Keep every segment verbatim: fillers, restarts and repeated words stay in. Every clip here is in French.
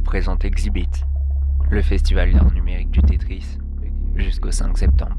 présente Exhibit, le festival d'art numérique du Tetris, jusqu'au cinq septembre.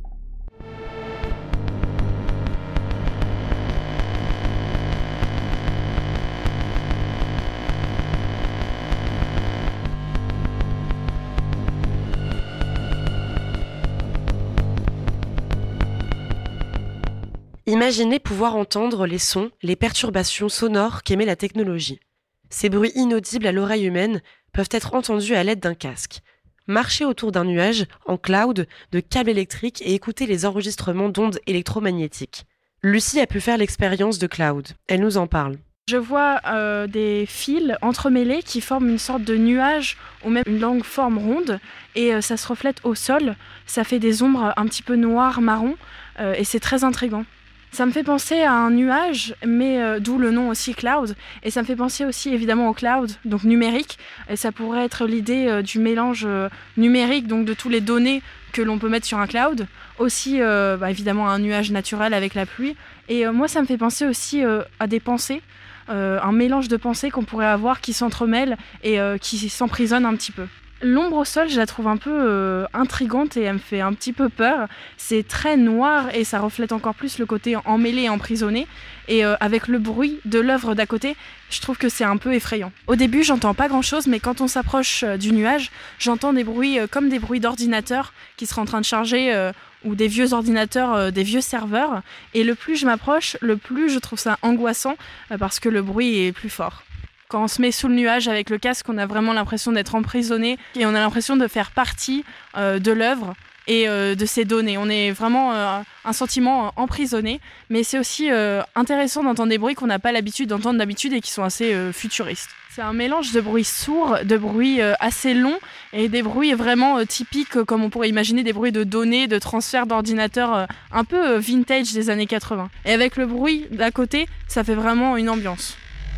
Imaginez pouvoir entendre les sons, les perturbations sonores qu'émet la technologie. Ces bruits inaudibles à l'oreille humaine peuvent être entendus à l'aide d'un casque. Marcher autour d'un nuage, en cloud, de câbles électriques et écouter les enregistrements d'ondes électromagnétiques. Lucie a pu faire l'expérience de cloud. Elle nous en parle. Je vois euh, des fils entremêlés qui forment une sorte de nuage ou même une longue forme ronde et euh, ça se reflète au sol. Ça fait des ombres un petit peu noires, marron euh, et c'est très intriguant. Ça me fait penser à un nuage, mais euh, d'où le nom aussi cloud. Et ça me fait penser aussi évidemment au cloud, donc numérique. Et ça pourrait être l'idée euh, du mélange euh, numérique, donc de toutes les données que l'on peut mettre sur un cloud. Aussi euh, bah, évidemment un nuage naturel avec la pluie. Et euh, moi ça me fait penser aussi euh, à des pensées, euh, un mélange de pensées qu'on pourrait avoir qui s'entremêlent et euh, qui s'emprisonnent un petit peu. L'ombre au sol, je la trouve un peu euh, intrigante et elle me fait un petit peu peur. C'est très noir et ça reflète encore plus le côté emmêlé et emprisonné. Et euh, avec le bruit de l'œuvre d'à côté, je trouve que c'est un peu effrayant. Au début, j'entends pas grand-chose, mais quand on s'approche euh, du nuage, j'entends des bruits euh, comme des bruits d'ordinateurs qui seraient en train de charger euh, ou des vieux ordinateurs, euh, des vieux serveurs. Et le plus je m'approche, le plus je trouve ça angoissant euh, parce que le bruit est plus fort. Quand on se met sous le nuage avec le casque, on a vraiment l'impression d'être emprisonné et on a l'impression de faire partie euh, de l'œuvre et euh, de ses données. On est vraiment euh, un sentiment euh, emprisonné, mais c'est aussi euh, intéressant d'entendre des bruits qu'on n'a pas l'habitude d'entendre d'habitude et qui sont assez euh, futuristes. C'est un mélange de bruits sourds, de bruits euh, assez longs et des bruits vraiment euh, typiques, euh, comme on pourrait imaginer des bruits de données, de transfert d'ordinateurs euh, un peu euh, vintage des années quatre-vingts. Et avec le bruit d'à côté, ça fait vraiment une ambiance.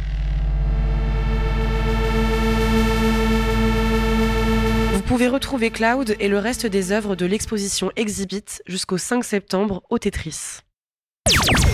Vous pouvez retrouver Cloud et le reste des œuvres de l'exposition Exhibit jusqu'au cinq septembre au Tetris.